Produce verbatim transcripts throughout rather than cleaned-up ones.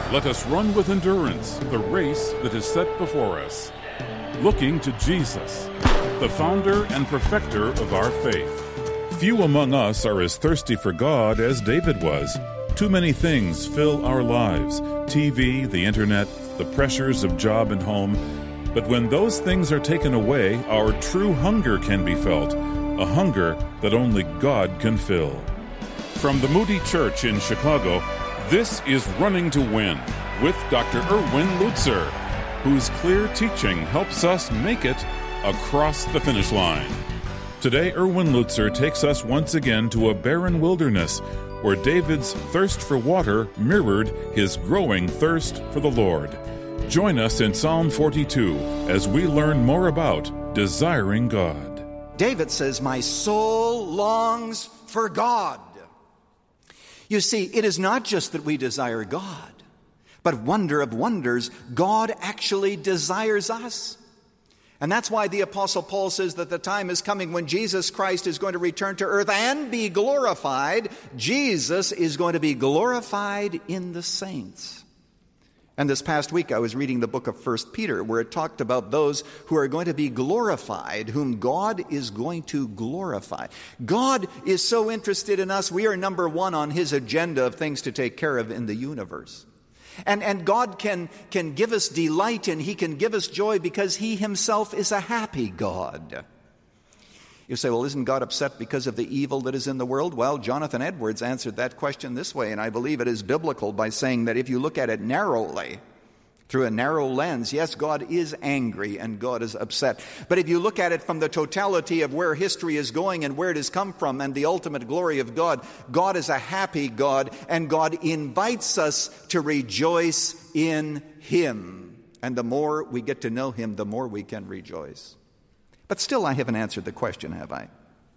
Let us run with endurance the race that is set before us, looking to Jesus, the founder and perfecter of our faith. Few among us are as thirsty for God as David was. Too many things fill our lives: T V, the internet, the pressures of job and home. But when those things are taken away, our true hunger can be felt, a hunger that only God can fill. From the Moody Church in Chicago, this is Running to Win with Doctor Erwin Lutzer, whose clear teaching helps us make it across the finish line. Today, Erwin Lutzer takes us once again to a barren wilderness where David's thirst for water mirrored his growing thirst for the Lord. Join us in Psalm forty-two as we learn more about desiring God. David says, "My soul longs for God." You see, it is not just that we desire God, but wonder of wonders, God actually desires us. And that's why the Apostle Paul says that the time is coming when Jesus Christ is going to return to earth and be glorified. Jesus is going to be glorified in the saints. And this past week I was reading the book of First Peter, where it talked about those who are going to be glorified, whom God is going to glorify. God is so interested in us. We are number one on his agenda of things to take care of in the universe. And, and God can, can give us delight and he can give us joy because he himself is a happy God. You say, well, isn't God upset because of the evil that is in the world? Well, Jonathan Edwards answered that question this way, and I believe it is biblical, by saying that if you look at it narrowly, through a narrow lens, yes, God is angry and God is upset. But if you look at it from the totality of where history is going and where it has come from and the ultimate glory of God, God is a happy God, and God invites us to rejoice in him. And the more we get to know him, the more we can rejoice. But still, I haven't answered the question, have I?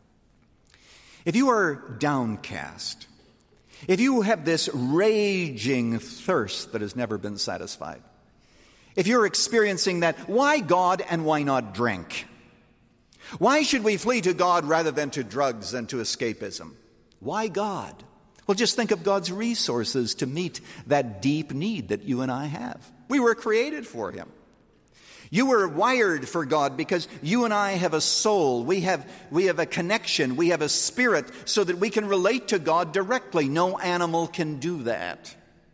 If you are downcast, if you have this raging thirst that has never been satisfied, if you're experiencing that, why God and why not drink? Why should we flee to God rather than to drugs and to escapism? Why God? Well, just think of God's resources to meet that deep need that you and I have. We were created for him. You were wired for God because you and I have a soul. We have, we have a connection. We have a spirit so that we can relate to God directly. No animal can do that.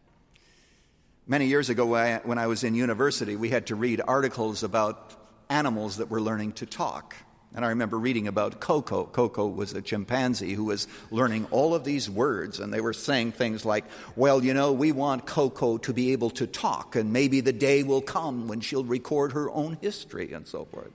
Many years ago when I was in university, we had to read articles about animals that were learning to talk. And I remember reading about Coco. Coco was a chimpanzee who was learning all of these words, and they were saying things like, well, you know, we want Coco to be able to talk, and maybe the day will come when she'll record her own history, and so forth.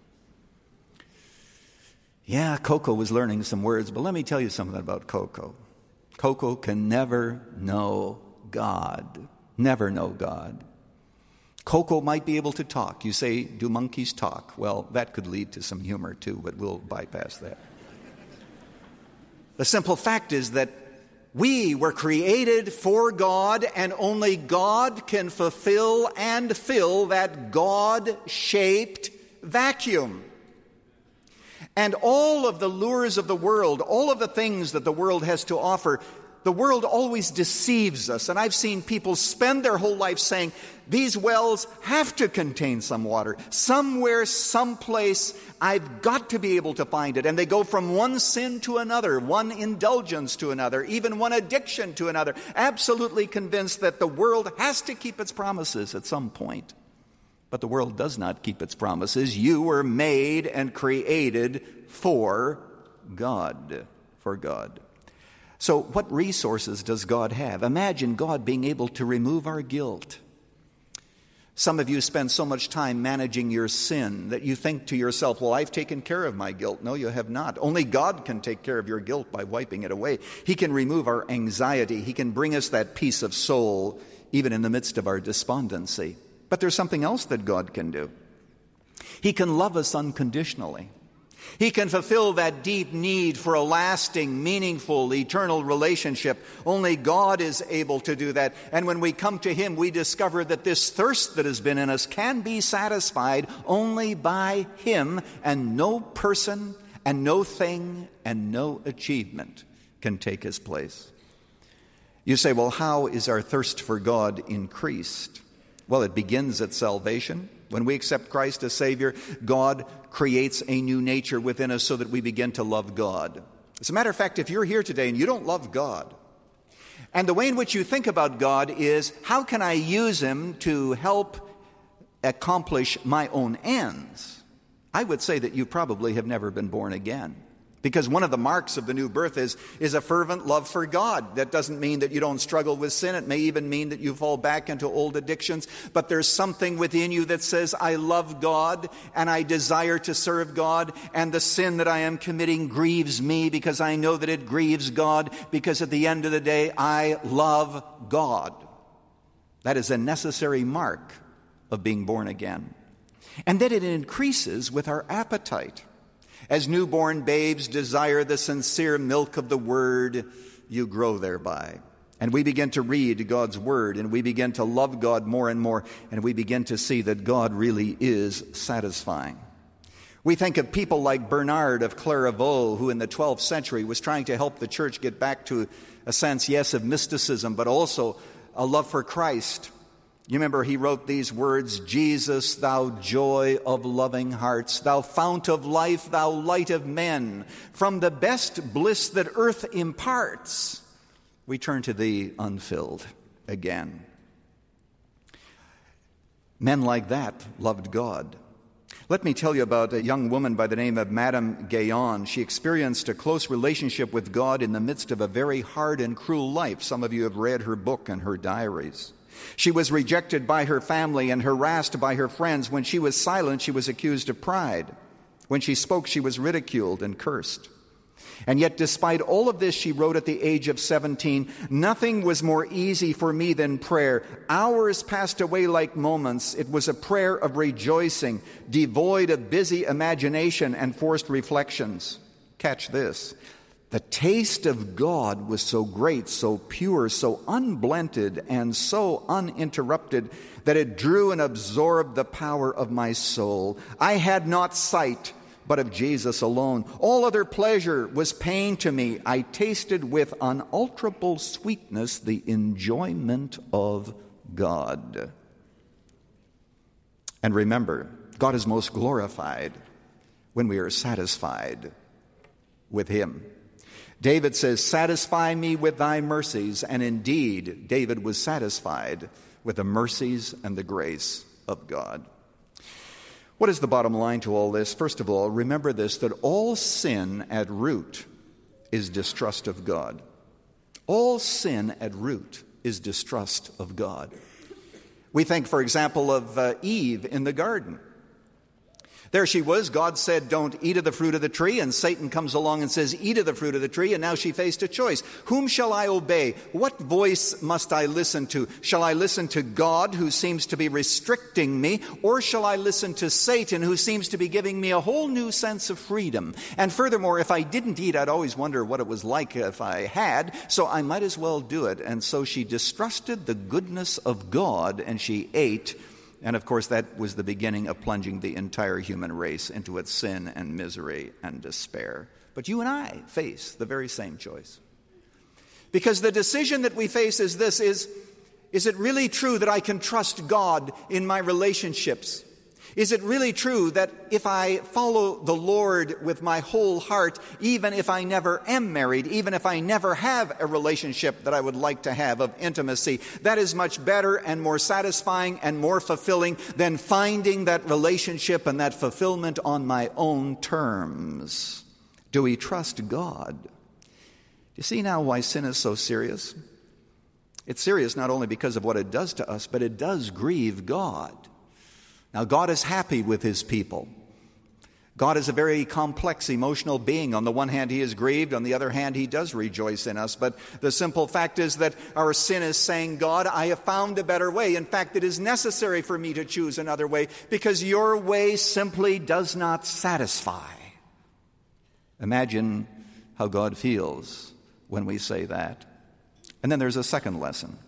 Yeah, Coco was learning some words, but let me tell you something about Coco. Coco can never know God. Never know God. Coco might be able to talk. You say, do monkeys talk? Well, that could lead to some humor too, but we'll bypass that. The simple fact is that we were created for God, and only God can fulfill and fill that God-shaped vacuum. And all of the lures of the world, all of the things that the world has to offer, the world always deceives us. And I've seen people spend their whole life saying, these wells have to contain some water. Somewhere, someplace, I've got to be able to find it. And they go from one sin to another, one indulgence to another, even one addiction to another, absolutely convinced that the world has to keep its promises at some point. But the world does not keep its promises. You were made and created for God, for God. So what resources does God have? Imagine God being able to remove our guilt. Some of you spend so much time managing your sin that you think to yourself, well, I've taken care of my guilt. No, you have not. Only God can take care of your guilt by wiping it away. He can remove our anxiety. He can bring us that peace of soul even in the midst of our despondency. But there's something else that God can do. He can love us unconditionally. He can fulfill that deep need for a lasting, meaningful, eternal relationship. Only God is able to do that. And when we come to him, we discover that this thirst that has been in us can be satisfied only by him, and no person and no thing and no achievement can take his place. You say, well, how is our thirst for God increased? Well, it begins at salvation. When we accept Christ as Savior, God creates a new nature within us so that we begin to love God. As a matter of fact, if you're here today and you don't love God, and the way in which you think about God is, how can I use Him to help accomplish my own ends? I would say that you probably have never been born again. Because one of the marks of the new birth is, is a fervent love for God. That doesn't mean that you don't struggle with sin. It may even mean that you fall back into old addictions. But there's something within you that says, I love God and I desire to serve God. And the sin that I am committing grieves me because I know that it grieves God. Because at the end of the day, I love God. That is a necessary mark of being born again. And then it increases with our appetite. As newborn babes desire the sincere milk of the Word, you grow thereby. And we begin to read God's Word, and we begin to love God more and more, and we begin to see that God really is satisfying. We think of people like Bernard of Clairvaux, who in the twelfth century was trying to help the church get back to a sense, yes, of mysticism, but also a love for Christ. You remember he wrote these words, Jesus, thou joy of loving hearts, thou fount of life, thou light of men, from the best bliss that earth imparts, we turn to thee unfilled again. Men like that loved God. Let me tell you about a young woman by the name of Madame Guyon. She experienced a close relationship with God in the midst of a very hard and cruel life. Some of you have read her book and her diaries. She was rejected by her family and harassed by her friends. When she was silent, she was accused of pride. When she spoke, she was ridiculed and cursed. And yet, despite all of this, she wrote at the age of seventeen, nothing was more easy for me than prayer. Hours passed away like moments. It was a prayer of rejoicing, devoid of busy imagination and forced reflections. Catch this. The taste of God was so great, so pure, so unblended, and so uninterrupted that it drew and absorbed the power of my soul. I had not sight, but of Jesus alone. All other pleasure was pain to me. I tasted with unalterable sweetness the enjoyment of God. And remember, God is most glorified when we are satisfied with Him. David says, satisfy me with thy mercies. And indeed, David was satisfied with the mercies and the grace of God. What is the bottom line to all this? First of all, remember this, that all sin at root is distrust of God. All sin at root is distrust of God. We think, for example, of uh, Eve in the garden. There she was. God said, don't eat of the fruit of the tree. And Satan comes along and says, eat of the fruit of the tree. And now she faced a choice. Whom shall I obey? What voice must I listen to? Shall I listen to God, who seems to be restricting me? Or shall I listen to Satan, who seems to be giving me a whole new sense of freedom? And furthermore, if I didn't eat, I'd always wonder what it was like if I had. So I might as well do it. And so she distrusted the goodness of God, and she ate. And of course, that was the beginning of plunging the entire human race into its sin and misery and despair. But you and I face the very same choice. Because the decision that we face is this, is, is it really true that I can trust God in my relationships? Is it really true that if I follow the Lord with my whole heart, even if I never am married, even if I never have a relationship that I would like to have of intimacy, that is much better and more satisfying and more fulfilling than finding that relationship and that fulfillment on my own terms? Do we trust God? Do you see now why sin is so serious? It's serious not only because of what it does to us, but it does grieve God. Now, God is happy with His people. God is a very complex emotional being. On the one hand, He is grieved. On the other hand, He does rejoice in us. But the simple fact is that our sin is saying, God, I have found a better way. In fact, it is necessary for me to choose another way because your way simply does not satisfy. Imagine how God feels when we say that. And then there's a second lesson.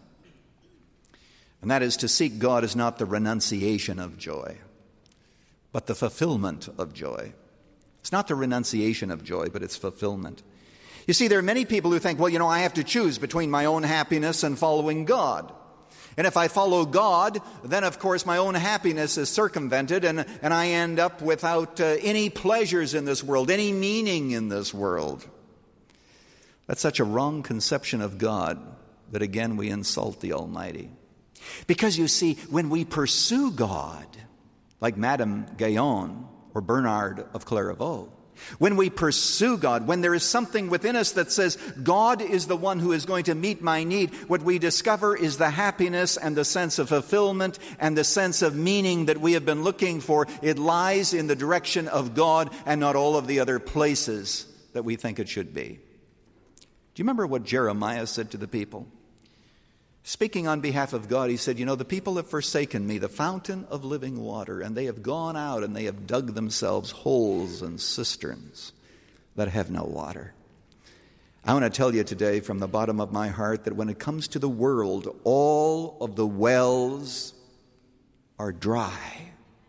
And that is, to seek God is not the renunciation of joy, but the fulfillment of joy. It's not the renunciation of joy, but it's fulfillment. You see, there are many people who think, well, you know, I have to choose between my own happiness and following God. And if I follow God, then of course my own happiness is circumvented and, and I end up without uh, any pleasures in this world, any meaning in this world. That's such a wrong conception of God that again we insult the Almighty. Because you see, when we pursue God, like Madame Guyon or Bernard of Clairvaux, when we pursue God, when there is something within us that says, God is the one who is going to meet my need, what we discover is the happiness and the sense of fulfillment and the sense of meaning that we have been looking for. It lies in the direction of God and not all of the other places that we think it should be. Do you remember what Jeremiah said to the people? Speaking on behalf of God, he said, you know, the people have forsaken me, the fountain of living water, and they have gone out and they have dug themselves holes and cisterns that have no water. I want to tell you today from the bottom of my heart that when it comes to the world, all of the wells are dry.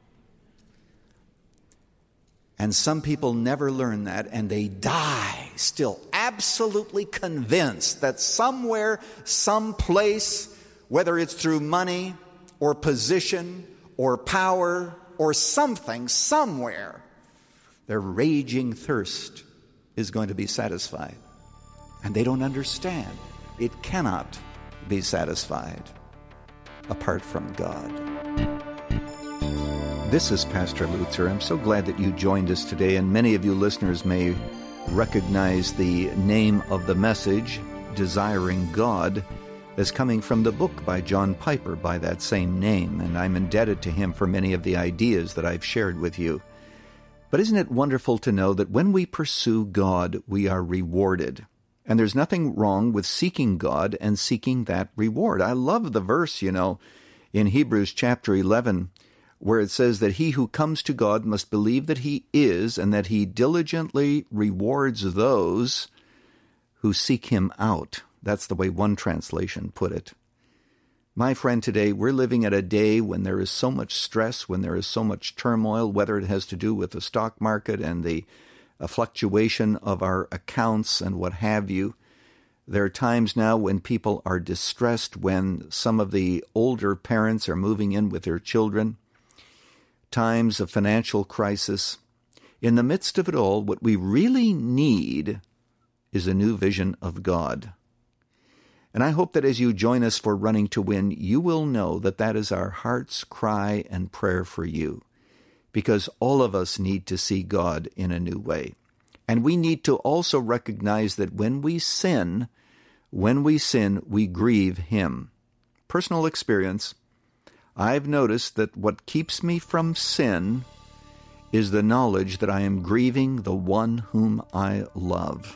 And some people never learn that, and they die still absolutely convinced that somewhere, someplace, whether it's through money or position or power or something, somewhere, their raging thirst is going to be satisfied. And they don't understand. It cannot be satisfied apart from God. This is Pastor Lutzer. I'm so glad that you joined us today, and many of you listeners may recognize the name of the message, Desiring God, as coming from the book by John Piper by that same name, and I'm indebted to him for many of the ideas that I've shared with you. But isn't it wonderful to know that when we pursue God, we are rewarded? And there's nothing wrong with seeking God and seeking that reward. I love the verse, you know, in Hebrews chapter eleven, where it says that he who comes to God must believe that he is, and that he diligently rewards those who seek him out. That's the way one translation put it. My friend, today we're living at a day when there is so much stress, when there is so much turmoil, whether it has to do with the stock market and the uh, fluctuation of our accounts and what have you. There are times now when people are distressed, when some of the older parents are moving in with their children. Times of financial crisis. In the midst of it all, what we really need is a new vision of God. And I hope that as you join us for Running to Win, you will know that that is our heart's cry and prayer for you, because all of us need to see God in a new way. And we need to also recognize that when we sin, when we sin, we grieve Him. Personal experience, I've noticed that what keeps me from sin is the knowledge that I am grieving the one whom I love.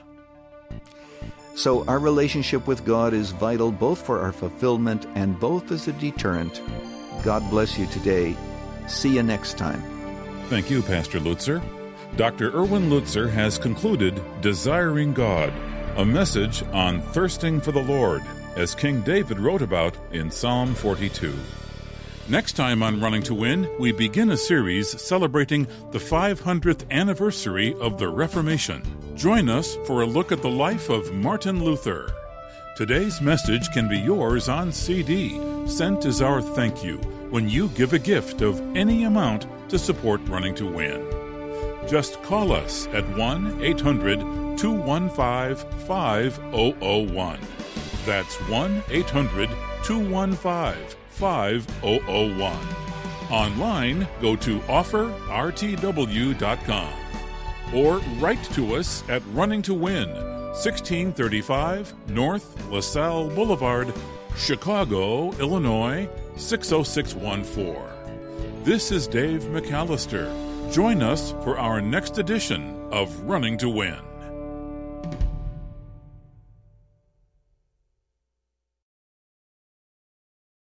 So our relationship with God is vital both for our fulfillment and both as a deterrent. God bless you today. See you next time. Thank you, Pastor Lutzer. Doctor Erwin Lutzer has concluded Desiring God, a message on thirsting for the Lord, as King David wrote about in Psalm forty-two. Next time on Running to Win, we begin a series celebrating the five hundredth anniversary of the Reformation. Join us for a look at the life of Martin Luther. Today's message can be yours on C D, sent as our thank you when you give a gift of any amount to support Running to Win. Just call us at one eight hundred two one five five zero zero one. That's one eight hundred two one five five zero zero one. Online, go to offer r t w dot com or write to us at Running to Win, sixteen thirty-five North LaSalle Boulevard, Chicago, Illinois, six oh six one four. This is Dave McAllister. Join us for our next edition of Running to Win.